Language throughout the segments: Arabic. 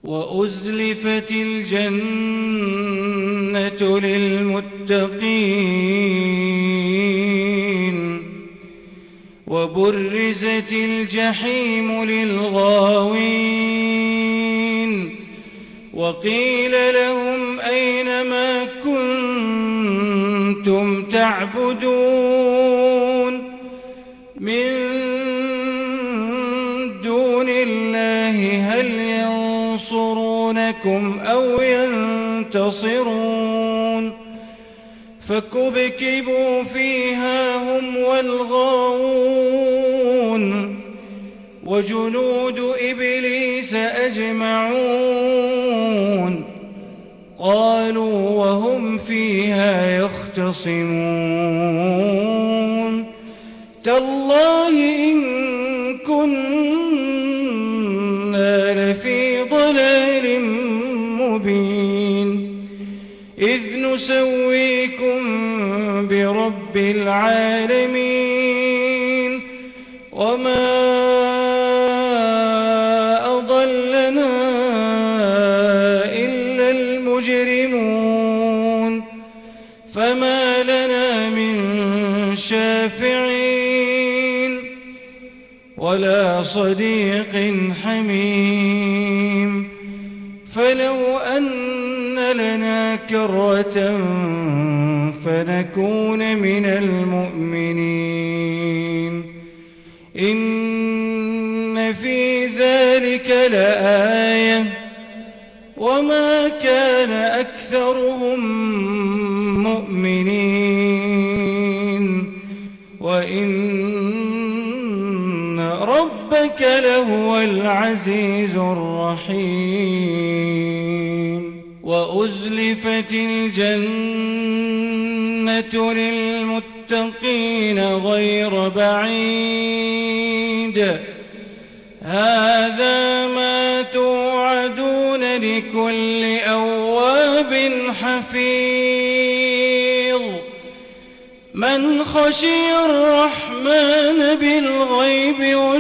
وأزلفت الجنة للمتقين وبرزت الجحيم للغاوين وقيل لهم أين ما كنتم تعبدون من دون الله هل ينصرونكم أو ينتصرون فكبكبوا فيها هم والغاوون وجنود إبليس أجمعون قالوا وهم فيها يختصمون تالله إن كنا لفي ضلال مبين إذ نسويكم برب العالمين وما أضلنا إلا المجرمون فما لنا من شافعين ولا صديق حميم فلو أن لنا كرة فنكون من المؤمنين إن في ذلك لآية وما كان أكثرهم مؤمنين وإن ربك لهو العزيز الرحيم وأزلفت الجنة للمتقين غير بعيد هذا ما توعدون لكل أواب حفيظ من خشي الرحمن بالغيب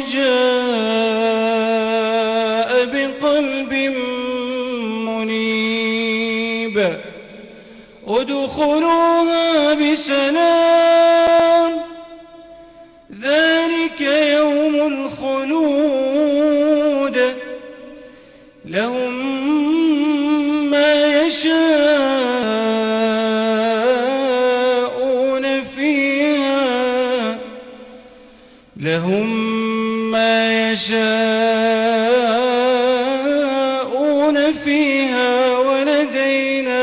وجاء بقلب منيب ادخلوها بسلام ذلك يوم الخلود لهم ما يشاءون فيها ولدينا